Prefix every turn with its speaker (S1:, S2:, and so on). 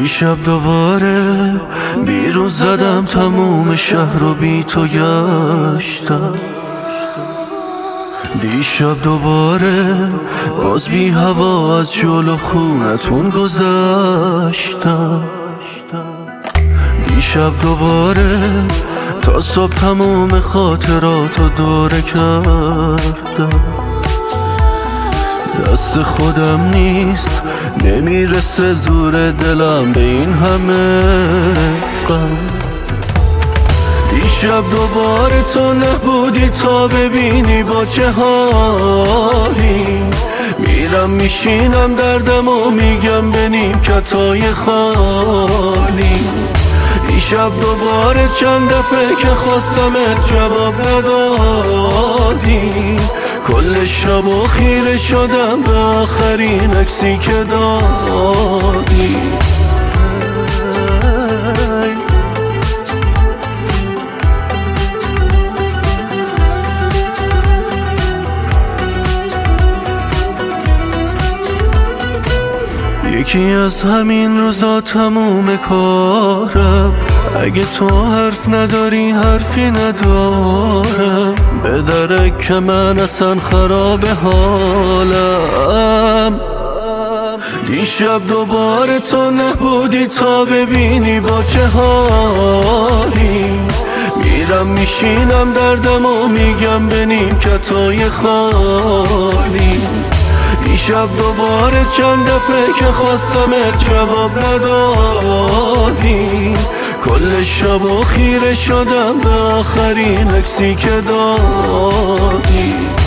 S1: دیشب دوباره بیرون زدم، تموم شهر رو بی تو گشتم. دیشب دوباره باز بی هوا از جلو خونتون گذشتم. دیشب دوباره تا صبح تموم خاطراتو دوره کردم. دست خودم نیست، نمیرسه زور دلم به این همه غم. دیشب دوباره تو نبودی تا ببینی با چه حالی. میرم میشینم دردم و میگم به نیمکتای خالی. دیشب دوباره چند دفعه که خواستمت جواب ندادی. کل شب و خیره شدم به آخرین عکسی که دادی. یکی از همین روزا تموم کارم، اگه تو حرف نداری حرفی ندارم. به درک که من اصلا خراب حالم. دیشب دوباره تو نبودی تا ببینی با چه حالی. میرم میشینم دردم و میگم به نیمکتای خالی. دیشب دوباره چند دفعه که خواستمت جواب ندادی. کل شب و خیره شدم به آخرین عکسی که دادی.